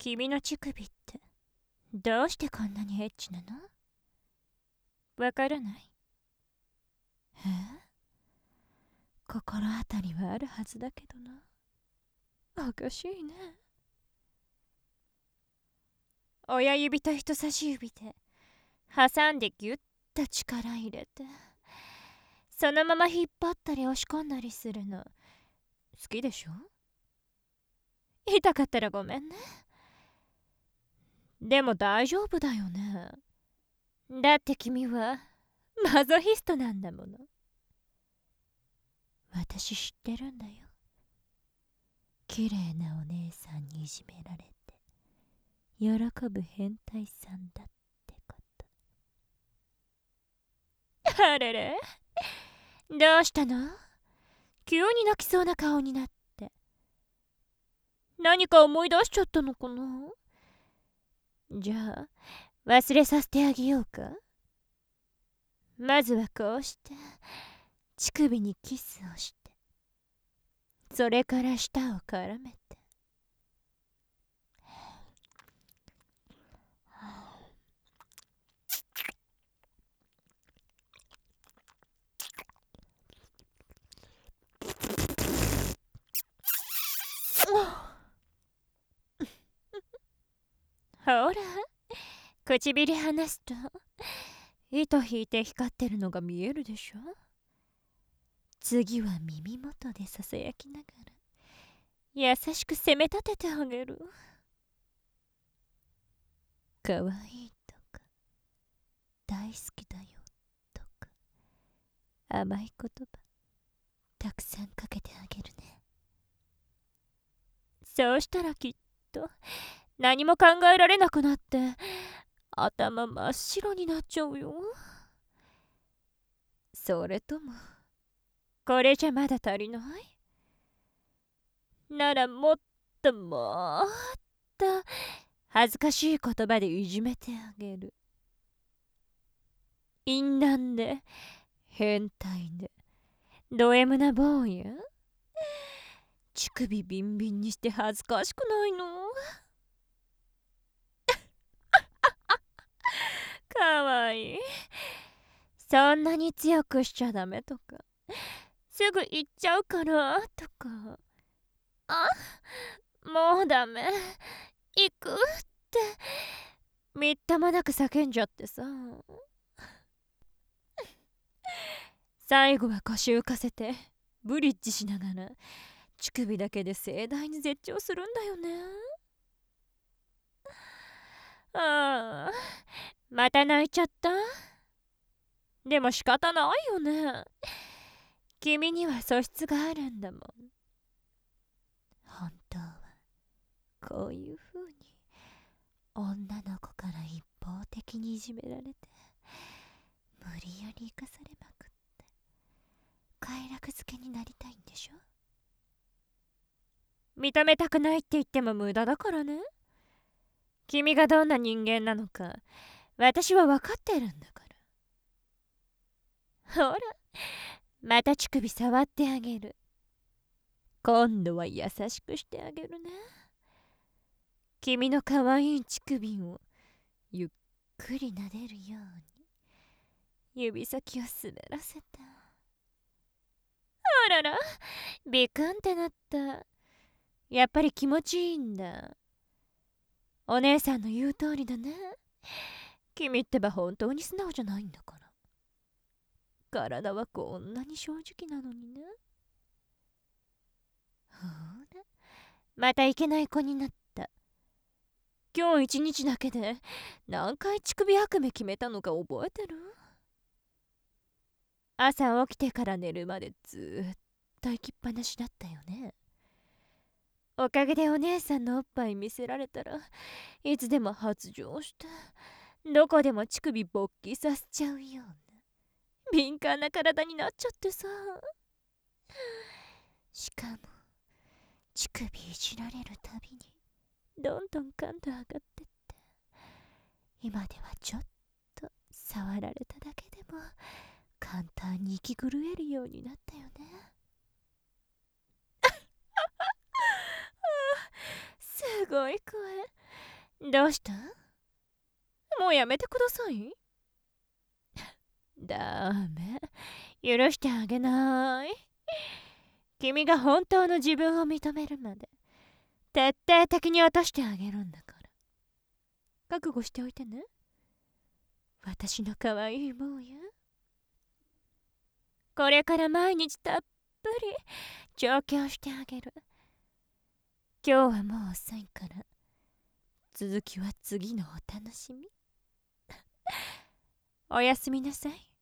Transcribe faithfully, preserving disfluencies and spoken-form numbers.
君の乳首ってどうしてこんなにエッチなの？わからない？え？心当たりはあるはずだけどな。おかしいね。親指と人差し指で挟んでギュッと力入れて、そのまま引っ張ったり押し込んだりするの好きでしょ？痛かったらごめんね。でも大丈夫だよね。だって君はマゾヒストなんだもの。私知ってるんだよ。綺麗なお姉さんにいじめられて喜ぶ変態さんだってこと。あれれ、どうしたの？急に泣きそうな顔になって。何か思い出しちゃったのかな？じゃあ忘れさせてあげようか。まずはこうして乳首にキスをして、それから舌を絡めて。ほら、唇離すと糸引いて光ってるのが見えるでしょ。次は耳元でささやきながら優しく攻め立ててあげる。かわいいとか大好きだよとか甘い言葉たくさんかけてあげるね。そうしたらきっと何も考えられなくなって頭真っ白になっちゃうよ。それともこれじゃまだ足りない？ならもっともっと恥ずかしい言葉でいじめてあげる。淫乱で変態でド M な坊や。乳首ビンビンにして恥ずかしくないの？かわいい。そんなに強くしちゃダメとか、すぐ行っちゃうからとか、あ、もうダメ、行くってみっともなく叫んじゃってさ。最後は腰浮かせてブリッジしながら乳首だけで盛大に絶頂するんだよね。ああ、また泣いちゃった。でも仕方ないよね。君には素質があるんだもん。本当はこういう風に女の子から一方的にいじめられて無理やり生かされまくって快楽付けになりたいんでしょ。認めたくないって言っても無駄だからね。君がどんな人間なのか私は分かってるんだから。ほら、また乳首触ってあげる。今度は優しくしてあげるね。君の可愛い乳首をゆっくり撫でるように指先を滑らせた。あらら、ビクンってなった。やっぱり気持ちいいんだ。お姉さんの言う通りだね。君ってば本当に素直じゃないんだから。体はこんなに正直なのにね。ほら、またいけない子になった。今日一日だけで何回乳首悪夢決めたのか覚えてる？朝起きてから寝るまでずっと行きっぱなしだったよね。おかげでお姉さんのおっぱい見せられたらいつでも発情してどこでも乳首勃起させちゃうような敏感な体になっちゃってさ。しかも乳首いじられるたびにどんどん感度上がってって、今ではちょっと触られただけでも簡単に息震えるようになったよね。すごい声。 どうした？もうやめてください。ダメ。許してあげない。君が本当の自分を認めるまで徹底的に落としてあげるんだから。覚悟しておいてね。私の可愛い坊や。これから毎日たっぷり調教してあげる。今日はもう遅いから、続きは次のお楽しみ。おやすみなさい。